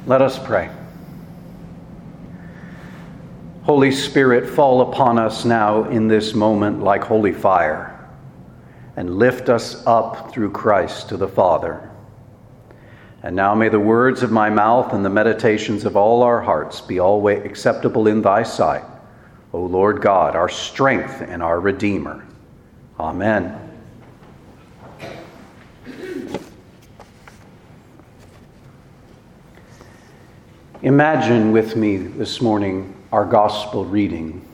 Let us pray. Holy Spirit, fall upon us now in this moment like holy fire, and lift us up through Christ to the Father. And now may the words of my mouth and the meditations of all our hearts be always acceptable in thy sight, O Lord God, our strength and our Redeemer. Amen. Imagine with me this morning our gospel reading.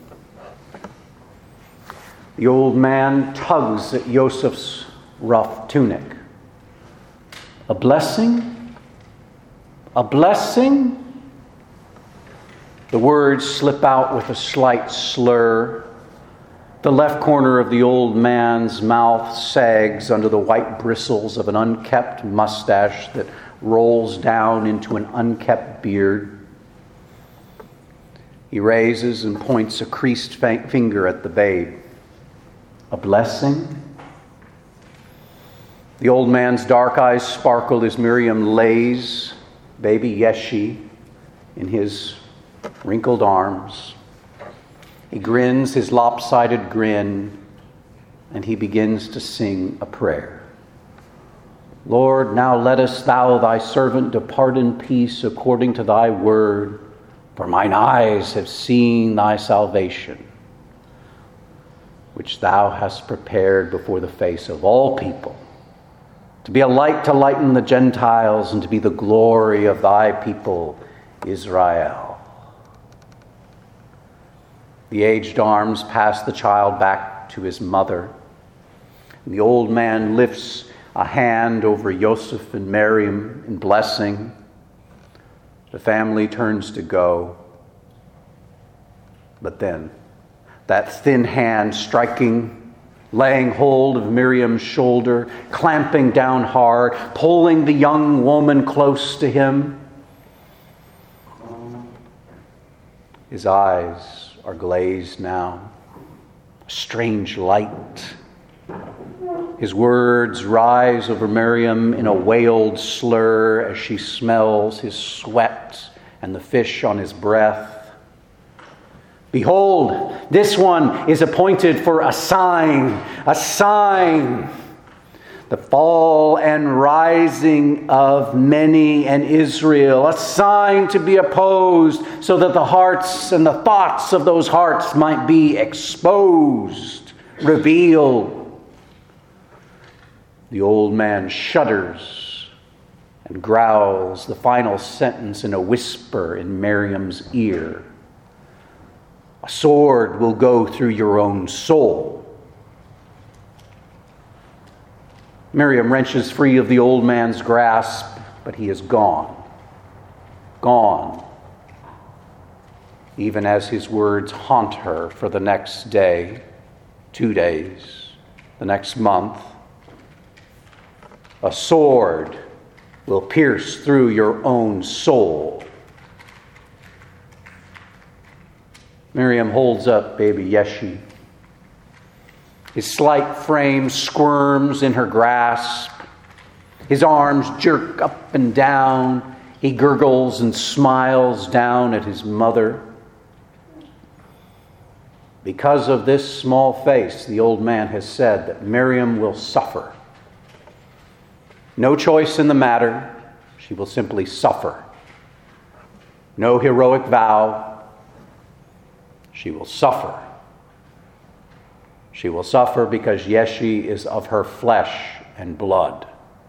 The old man tugs at Joseph's rough tunic. A blessing? A blessing? The words slip out with a slight slur. The left corner of the old man's mouth sags under the white bristles of an unkept mustache that rolls down into an unkept beard. He raises and points a creased finger at the babe. A blessing? The old man's dark eyes sparkle as Miriam lays baby Yeshi in his wrinkled arms. He grins his lopsided grin, and he begins to sing a prayer. Lord, now lettest thou thy servant depart in peace according to thy word, for mine eyes have seen thy salvation, which thou hast prepared before the face of all people, to be a light to lighten the Gentiles and to be the glory of thy people, Israel. The aged arms pass the child back to his mother. And the old man lifts a hand over Joseph and Miriam in blessing. The family turns to go. But then, that thin hand laying hold of Miriam's shoulder, clamping down hard, pulling the young woman close to him. His eyes are glazed now, a strange light. His words rise over Miriam in a wailed slur as she smells his sweat and the fish on his breath. Behold, this one is appointed for a sign, the fall and rising of many in Israel, a sign to be opposed so that the hearts and the thoughts of those hearts might be exposed, revealed. The old man shudders and growls the final sentence in a whisper in Miriam's ear. A sword will go through your own soul. Miriam wrenches free of the old man's grasp, but he is gone. Gone. Even as his words haunt her for the next day, 2 days, the next month. A sword will pierce through your own soul. Miriam holds up baby Yeshi. His slight frame squirms in her grasp. His arms jerk up and down. He gurgles and smiles down at his mother. Because of this small face, the old man has said that Miriam will suffer. No choice in the matter. She will simply suffer. No heroic vow. She will suffer. She will suffer because Yeshi is of her flesh and blood.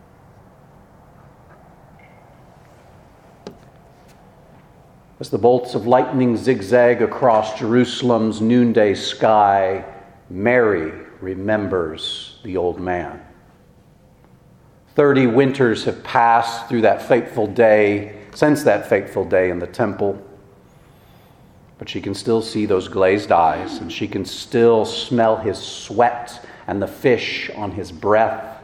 As the bolts of lightning zigzag across Jerusalem's noonday sky, Mary remembers the old man. 30 winters have passed through that fateful day, since that fateful day in the temple. But she can still see those glazed eyes, and she can still smell his sweat and the fish on his breath.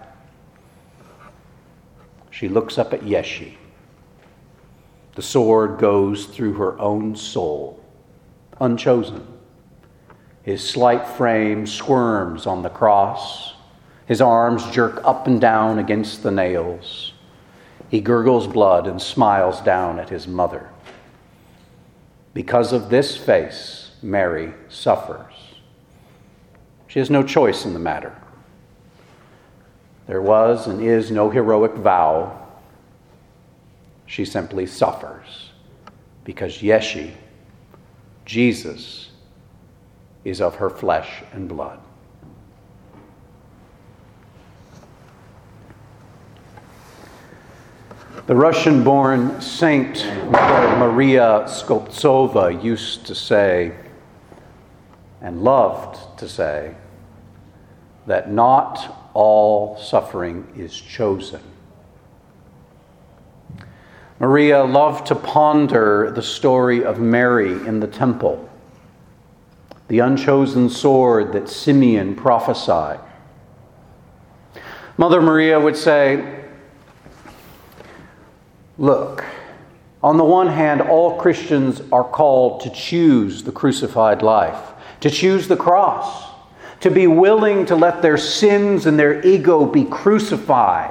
She looks up at Yeshi. The sword goes through her own soul, unchosen. His slight frame squirms on the cross. His arms jerk up and down against the nails. He gurgles blood and smiles down at his mother. Because of this face, Mary suffers. She has no choice in the matter. There was and is no heroic vow. She simply suffers because Yeshu, Jesus, is of her flesh and blood. The Russian-born Saint Maria Skobtsova used to say, and loved to say, that not all suffering is chosen. Maria loved to ponder the story of Mary in the temple, the unchosen sword that Simeon prophesied. Mother Maria would say, look, on the one hand, all Christians are called to choose the crucified life, to choose the cross, to be willing to let their sins and their ego be crucified.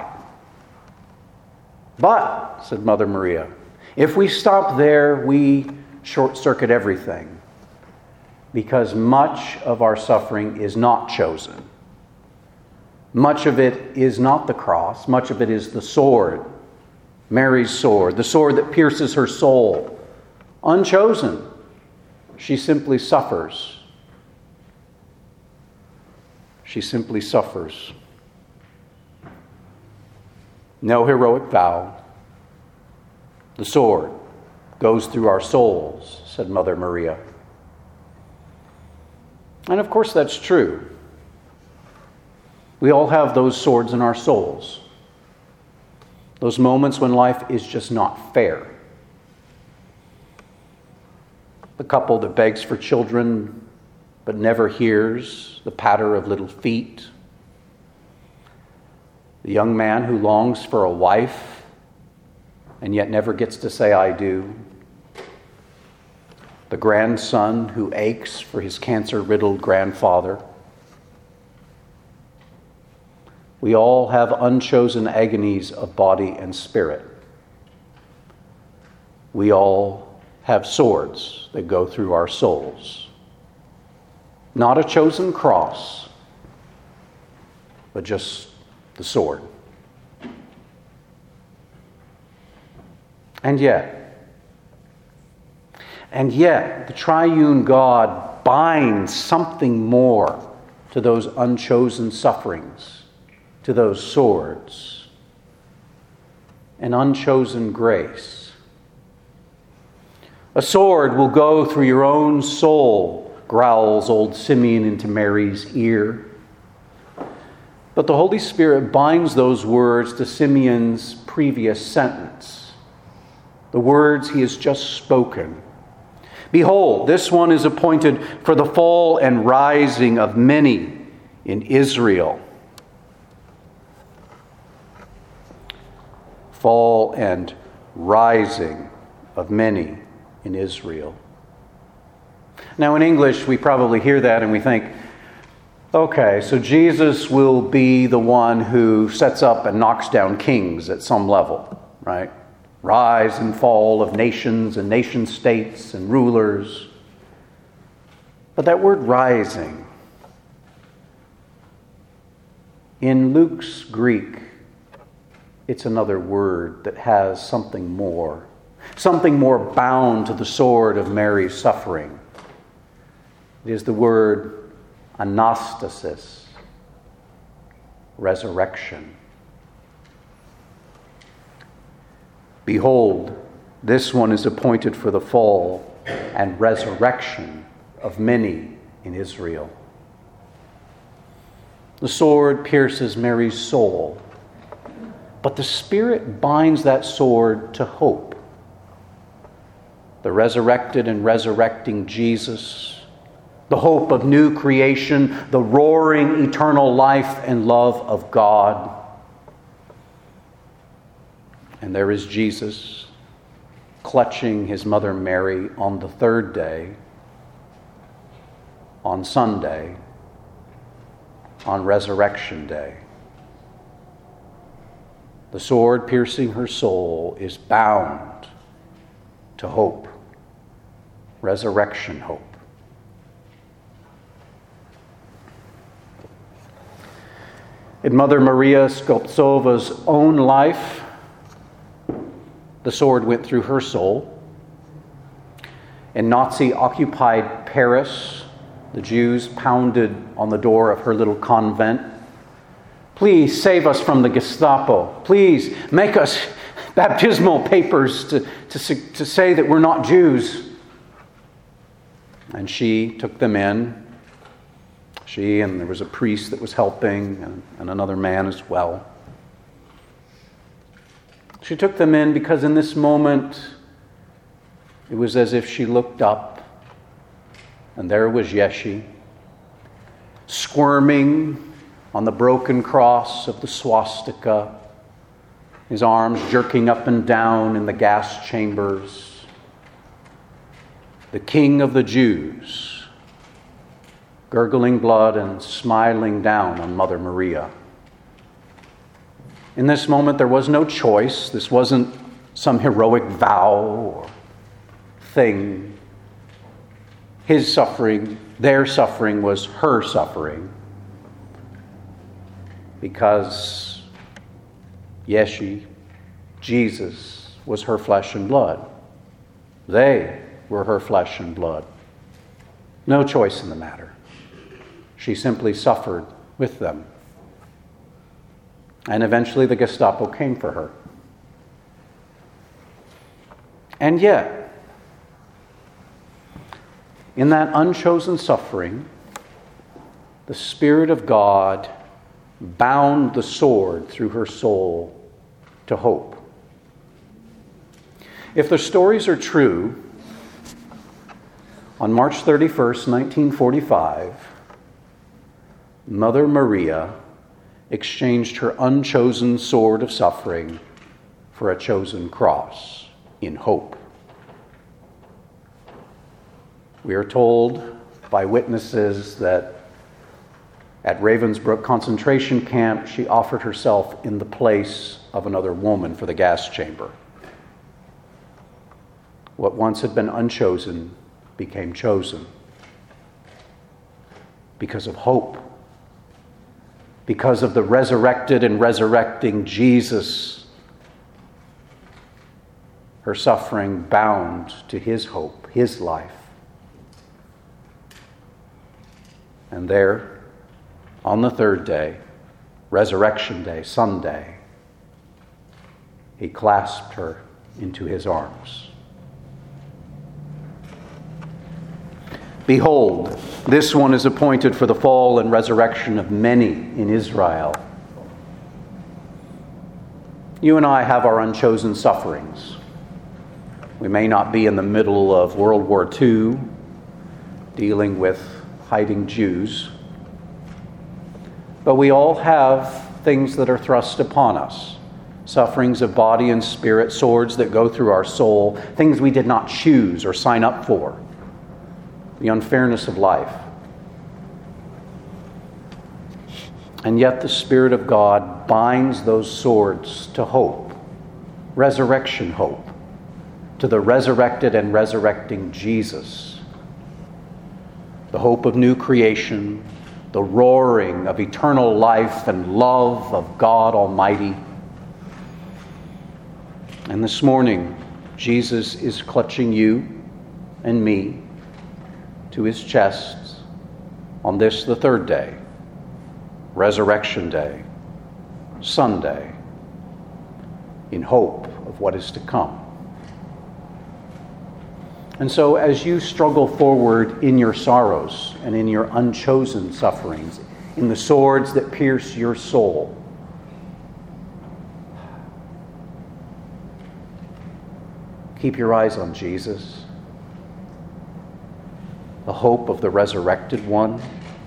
But, said Mother Maria, if we stop there, we short-circuit everything, because much of our suffering is not chosen. Much of it is not the cross. Much of it is the sword, Mary's sword, the sword that pierces her soul. Unchosen, she simply suffers. She simply suffers. No heroic vow. The sword goes through our souls, said Mother Maria. And of course that's true. We all have those swords in our souls. Those moments when life is just not fair. The couple that begs for children but never hears the patter of little feet. The young man who longs for a wife and yet never gets to say, I do. The grandson who aches for his cancer-riddled grandfather. We all have unchosen agonies of body and spirit. We all have swords that go through our souls. Not a chosen cross, but just the sword. And yet, the triune God binds something more to those unchosen sufferings, to those swords, an unchosen grace. A sword will go through your own soul, growls old Simeon into Mary's ear. But the Holy Spirit binds those words to Simeon's previous sentence, the words he has just spoken. Behold, this one is appointed for the fall and rising of many in Israel. Fall and rising of many in Israel. Now in English, we probably hear that and we think, okay, so Jesus will be the one who sets up and knocks down kings at some level, right? Rise and fall of nations and nation states and rulers. But that word rising, in Luke's Greek, it's another word that has something more bound to the sword of Mary's suffering. It is the word anastasis, resurrection. Behold, this one is appointed for the fall and resurrection of many in Israel. The sword pierces Mary's soul, but the Spirit binds that sword to hope. The resurrected and resurrecting Jesus, the hope of new creation, the roaring eternal life and love of God. And there is Jesus clutching his mother Mary on the third day, on Sunday, on Resurrection Day. the sword piercing her soul, is bound to hope, resurrection hope. In Mother Maria Skobtsova's own life, the sword went through her soul. In Nazi-occupied Paris, the Jews pounded on the door of her little convent. Please save us from the Gestapo. Please make us baptismal papers to say that we're not Jews. And she took them in. She, and there was a priest that was helping, and another man as well. She took them in because in this moment, it was as if she looked up, and there was Yeshe, squirming on the broken cross of the swastika, his arms jerking up and down in the gas chambers. The King of the Jews, gurgling blood and smiling down on Mother Maria. In this moment, there was no choice. This wasn't some heroic vow or thing. His suffering, their suffering, was her suffering. Because Yeshe, Jesus, was her flesh and blood. They were her flesh and blood. No choice in the matter. She simply suffered with them. And eventually the Gestapo came for her. And yet, in that unchosen suffering, the Spirit of God bound the sword through her soul to hope. If the stories are true, on March 31st, 1945, Mother Maria exchanged her unchosen sword of suffering for a chosen cross in hope. We are told by witnesses that at Ravensbrück concentration camp, she offered herself in the place of another woman for the gas chamber. What once had been unchosen became chosen because of hope, because of the resurrected and resurrecting Jesus. Her suffering bound to his hope, his life. And there, on the third day, Resurrection Day, Sunday, he clasped her into his arms. Behold, this one is appointed for the fall and resurrection of many in Israel. You and I have our unchosen sufferings. We may not be in the middle of World War II, dealing with hiding Jews, but we all have things that are thrust upon us. Sufferings of body and spirit, swords that go through our soul, things we did not choose or sign up for. The unfairness of life. And yet the Spirit of God binds those swords to hope, resurrection hope, to the resurrected and resurrecting Jesus. The hope of new creation, the roaring of eternal life and love of God Almighty. And this morning, Jesus is clutching you and me to his chest on this, the third day, Resurrection Day, Sunday, in hope of what is to come. And so as you struggle forward in your sorrows and in your unchosen sufferings, in the swords that pierce your soul, keep your eyes on Jesus, the hope of the resurrected one.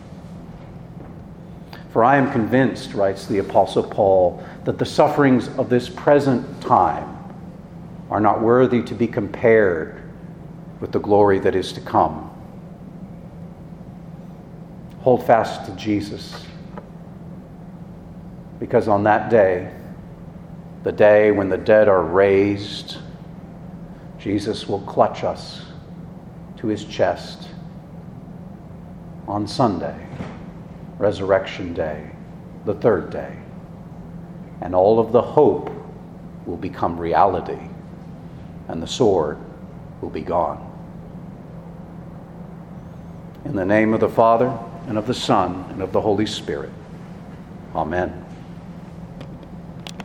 For I am convinced, writes the Apostle Paul, that the sufferings of this present time are not worthy to be compared with the glory that is to come. Hold fast to Jesus, because on that day, the day when the dead are raised, Jesus will clutch us to his chest on Sunday, Resurrection Day, the third day, and all of the hope will become reality, and the sword will be gone. In the name of the Father, and of the Son, and of the Holy Spirit. Amen.